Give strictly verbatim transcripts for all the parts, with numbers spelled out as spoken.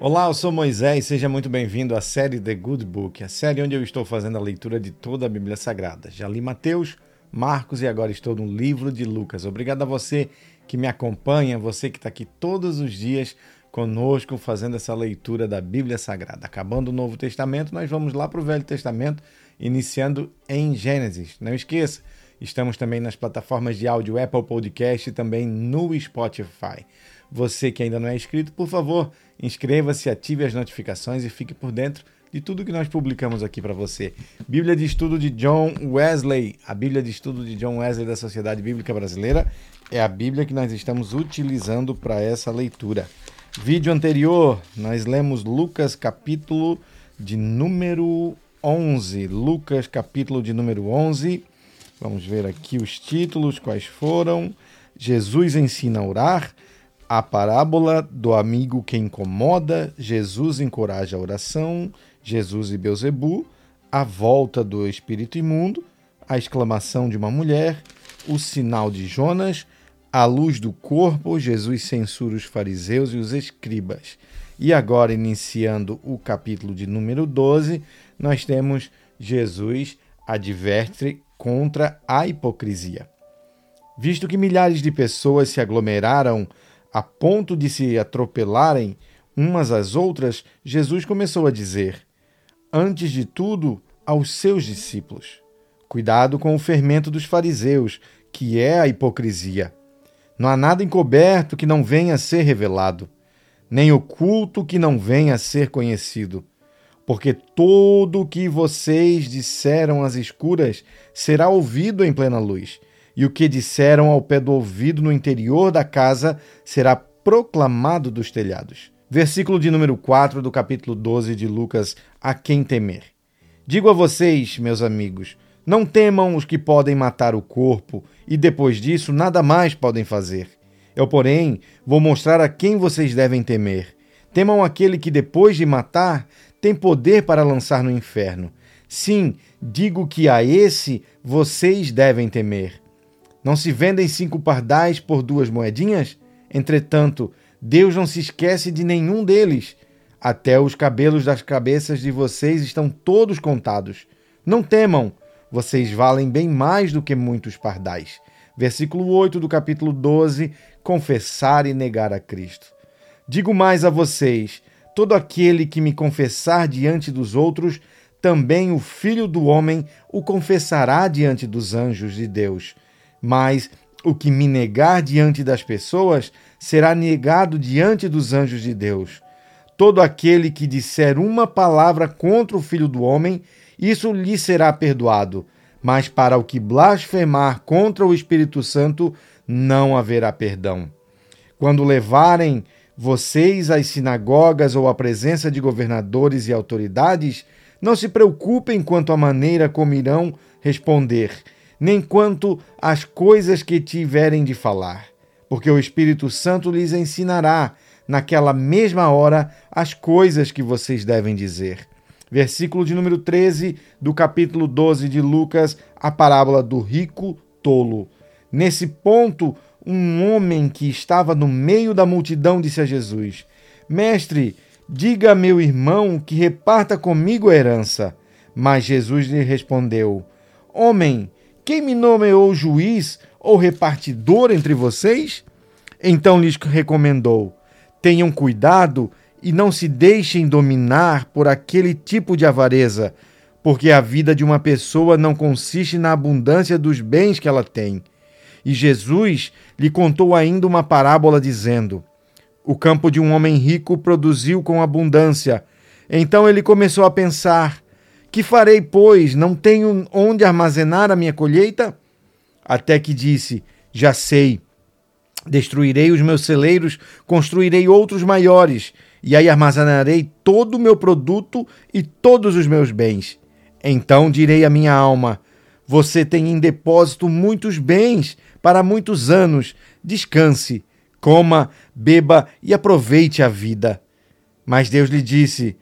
Olá, eu sou Moisés, seja muito bem-vindo à série The Good Book, a série onde eu estou fazendo a leitura de toda a Bíblia Sagrada. Já li Mateus, Marcos e agora estou no livro de Lucas. Obrigado a você que me acompanha, você que está aqui todos os dias conosco fazendo essa leitura da Bíblia Sagrada. Acabando o Novo Testamento, nós vamos lá para o Velho Testamento, iniciando em Gênesis. Não esqueça, estamos também nas plataformas de áudio Apple Podcast e também no Spotify. Você que ainda não é inscrito, por favor, inscreva-se, ative as notificações e fique por dentro de tudo que nós publicamos aqui para você. Bíblia de Estudo de John Wesley. A Bíblia de Estudo de John Wesley da Sociedade Bíblica Brasileira é a Bíblia que nós estamos utilizando para essa leitura. Vídeo anterior, nós lemos Lucas capítulo de número onze. Lucas capítulo de número onze. Vamos ver aqui os títulos, quais foram. Jesus ensina a orar. A parábola do amigo que incomoda, Jesus encoraja a oração, Jesus e Beelzebu, a volta do espírito imundo, a exclamação de uma mulher, o sinal de Jonas, a luz do corpo, Jesus censura os fariseus e os escribas. E agora, iniciando o capítulo de número doze, nós temos Jesus adverte contra a hipocrisia. Visto que milhares de pessoas se aglomeraram a ponto de se atropelarem umas às outras, Jesus começou a dizer, antes de tudo, aos seus discípulos: cuidado com o fermento dos fariseus, que é a hipocrisia. Não há nada encoberto que não venha a ser revelado, nem oculto que não venha a ser conhecido. Porque todo o que vocês disseram às escuras será ouvido em plena luz, e o que disseram ao pé do ouvido no interior da casa será proclamado dos telhados. Versículo de número quatro do capítulo doze de Lucas, a quem temer. Digo a vocês, meus amigos, não temam os que podem matar o corpo e depois disso nada mais podem fazer. Eu, porém, vou mostrar a quem vocês devem temer. Temam aquele que depois de matar tem poder para lançar no inferno. Sim, digo que a esse vocês devem temer. Não se vendem cinco pardais por duas moedinhas? Entretanto, Deus não se esquece de nenhum deles. Até os cabelos das cabeças de vocês estão todos contados. Não temam, vocês valem bem mais do que muitos pardais. Versículo oito do capítulo doze, confessar e negar a Cristo. Digo mais a vocês, todo aquele que me confessar diante dos outros, também o Filho do Homem o confessará diante dos anjos de Deus. Mas o que me negar diante das pessoas será negado diante dos anjos de Deus. Todo aquele que disser uma palavra contra o Filho do Homem, isso lhe será perdoado. Mas para o que blasfemar contra o Espírito Santo, não haverá perdão. Quando levarem vocês às sinagogas ou à presença de governadores e autoridades, não se preocupem quanto à maneira como irão responder, nem quanto às coisas que tiverem de falar, porque o Espírito Santo lhes ensinará, naquela mesma hora, as coisas que vocês devem dizer. Versículo de número treze do capítulo doze de Lucas, a parábola do rico tolo. Nesse ponto, um homem que estava no meio da multidão disse a Jesus: Mestre, diga a meu irmão que reparta comigo a herança. Mas Jesus lhe respondeu: Homem, quem me nomeou juiz ou repartidor entre vocês? Então lhes recomendou: tenham cuidado e não se deixem dominar por aquele tipo de avareza, porque a vida de uma pessoa não consiste na abundância dos bens que ela tem. E Jesus lhe contou ainda uma parábola dizendo: o campo de um homem rico produziu com abundância. Então ele começou a pensar: que farei, pois? Não tenho onde armazenar a minha colheita? Até que disse: já sei, destruirei os meus celeiros, construirei outros maiores, e aí armazenarei todo o meu produto e todos os meus bens. Então direi à minha alma: você tem em depósito muitos bens para muitos anos. Descanse, coma, beba e aproveite a vida. Mas Deus lhe disse: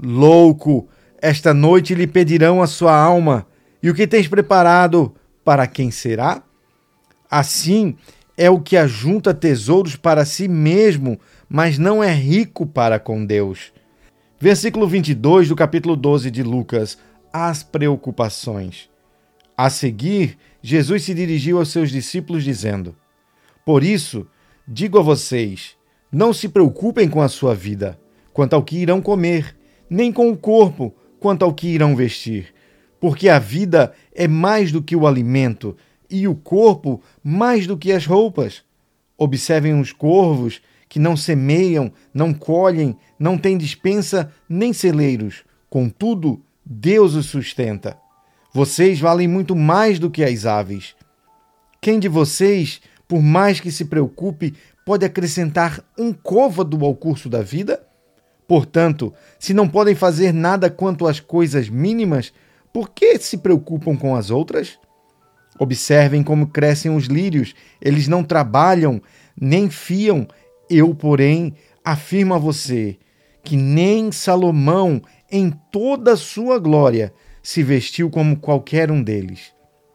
louco, esta noite lhe pedirão a sua alma, e o que tens preparado, para quem será? Assim é o que ajunta tesouros para si mesmo, mas não é rico para com Deus. Versículo vinte e dois do capítulo doze de Lucas. As preocupações. A seguir, Jesus se dirigiu aos seus discípulos dizendo: Por isso, digo a vocês, não se preocupem com a sua vida, quanto ao que irão comer, nem com o corpo, quanto ao que irão vestir. Porque a vida é mais do que o alimento, e o corpo mais do que as roupas. Observem os corvos, que não semeiam, não colhem, não têm despensa nem celeiros. Contudo, Deus os sustenta. Vocês valem muito mais do que as aves. Quem de vocês, por mais que se preocupe, pode acrescentar um côvado ao curso da vida? Portanto, se não podem fazer nada quanto às coisas mínimas, por que se preocupam com as outras? Observem como crescem os lírios. Eles não trabalham, nem fiam. Eu, porém, afirmo a você que nem Salomão, em toda a sua glória, se vestiu como qualquer um deles.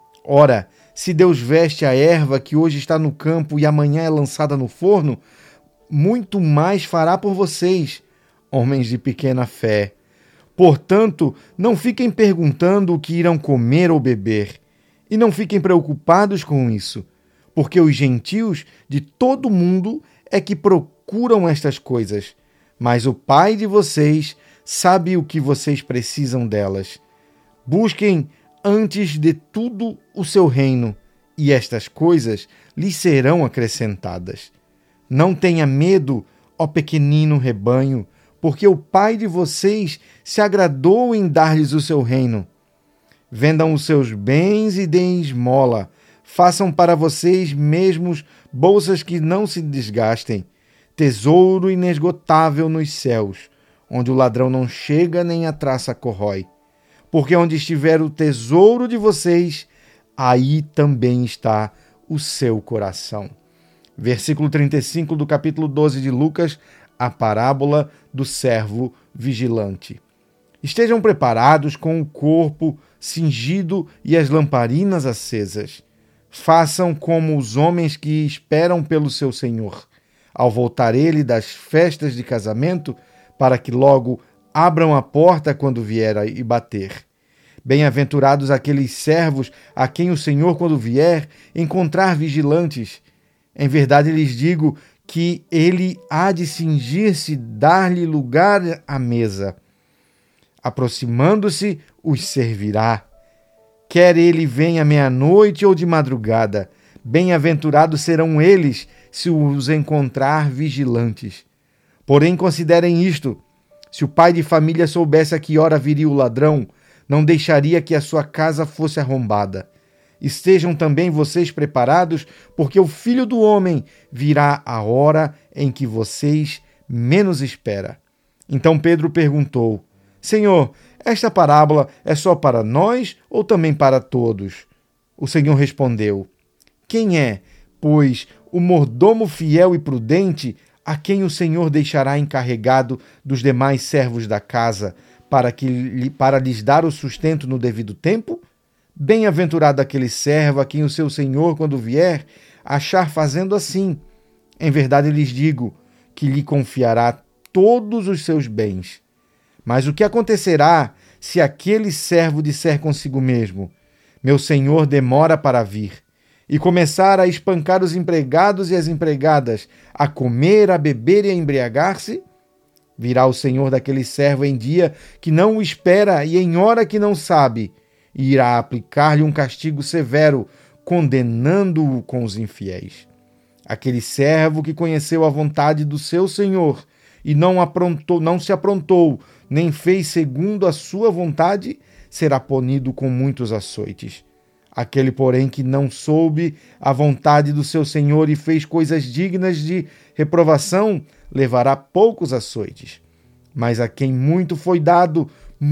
Ora, se Deus veste a erva que hoje está no campo e amanhã é lançada no forno, muito mais fará por vocês, homens de pequena fé. Portanto, não fiquem perguntando o que irão comer ou beber, e não fiquem preocupados com isso, porque os gentios de todo o mundo é que procuram estas coisas, mas o Pai de vocês sabe o que vocês precisam delas. Busquem antes de tudo o seu reino, e estas coisas lhes serão acrescentadas. Não tenha medo, ó pequenino rebanho, porque o Pai de vocês se agradou em dar-lhes o seu reino. Vendam os seus bens e deem esmola. Façam para vocês mesmos bolsas que não se desgastem, tesouro inesgotável nos céus, onde o ladrão não chega nem a traça corrói. Porque onde estiver o tesouro de vocês, aí também está o seu coração. Versículo trinta e cinco do capítulo doze de Lucas, a parábola do servo vigilante. Estejam preparados com o corpo cingido e as lamparinas acesas. Façam como os homens que esperam pelo seu Senhor, ao voltar ele das festas de casamento, para que logo abram a porta quando vier e bater. Bem-aventurados aqueles servos a quem o Senhor, quando vier, encontrar vigilantes. Em verdade lhes digo que ele há de cingir-se, dar-lhe lugar à mesa. Aproximando-se, os servirá. Quer ele venha meia-noite ou de madrugada, bem-aventurados serão eles se os encontrar vigilantes. Porém, considerem isto: se o pai de família soubesse a que hora viria o ladrão, não deixaria que a sua casa fosse arrombada. Estejam também vocês preparados, porque o Filho do Homem virá a hora em que vocês menos esperam. Então Pedro perguntou: Senhor, esta parábola é só para nós ou também para todos? O Senhor respondeu: Quem é, pois, o mordomo fiel e prudente, a quem o Senhor deixará encarregado dos demais servos da casa, para, que, para lhes dar o sustento no devido tempo? Bem-aventurado aquele servo a quem o seu Senhor, quando vier, achar fazendo assim. Em verdade lhes digo que lhe confiará todos os seus bens. Mas o que acontecerá se aquele servo disser consigo mesmo: Meu senhor demora para vir, e começar a espancar os empregados e as empregadas, a comer, a beber e a embriagar-se? Virá o senhor daquele servo em dia que não o espera e em hora que não sabe, e irá aplicar-lhe um castigo severo, condenando-o com os infiéis. Aquele servo que conheceu a vontade do seu senhor e não, aprontou, não se aprontou, nem fez segundo a sua vontade, será punido com muitos açoites. Aquele, porém, que não soube a vontade do seu senhor e fez coisas dignas de reprovação, levará poucos açoites. Mas a quem muito foi dado,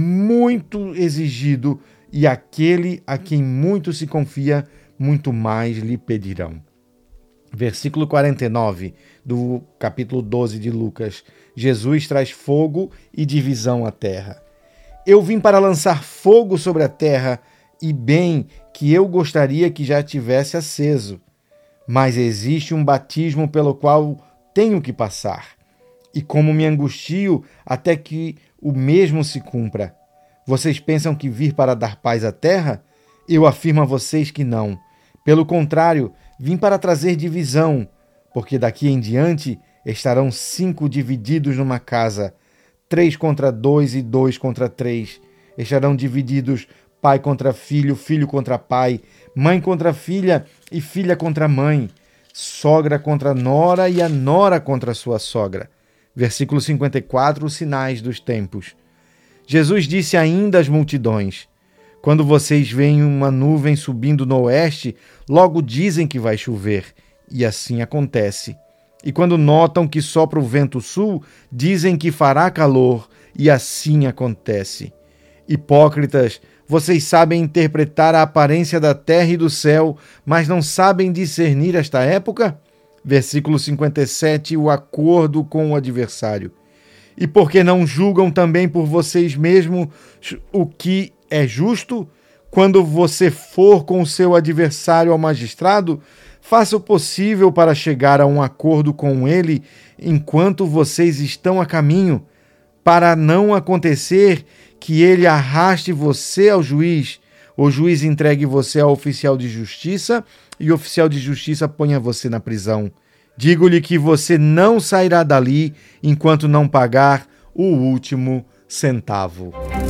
muito exigido, e aquele a quem muito se confia, muito mais lhe pedirão. Versículo quarenta e nove do capítulo doze de Lucas. Jesus traz fogo e divisão à terra. Eu vim para lançar fogo sobre a terra, e bem que eu gostaria que já tivesse aceso. Mas existe um batismo pelo qual tenho que passar. e como me angustio até que o mesmo se cumpra. Vocês pensam que vir para dar paz à terra? Eu afirmo a vocês que não. Pelo contrário, vim para trazer divisão, porque daqui em diante estarão cinco divididos numa casa, três contra dois e dois contra três. Estarão divididos pai contra filho, filho contra pai, mãe contra filha e filha contra mãe, sogra contra nora e a nora contra sua sogra. Versículo cinquenta e quatro, os sinais dos tempos. Jesus disse ainda às multidões: quando vocês veem uma nuvem subindo no oeste, logo dizem que vai chover, e assim acontece. E quando notam que sopra o vento sul, dizem que fará calor, e assim acontece. Hipócritas, vocês sabem interpretar a aparência da terra e do céu, mas não sabem discernir esta época? Versículo cinquenta e sete, o acordo com o adversário. E porque não julgam também por vocês mesmos o que é justo? Quando você for com o seu adversário ao magistrado, faça o possível para chegar a um acordo com ele enquanto vocês estão a caminho, para não acontecer que ele arraste você ao juiz, o juiz entregue você ao oficial de justiça e o oficial de justiça ponha você na prisão. Digo-lhe que você não sairá dali enquanto não pagar o último centavo.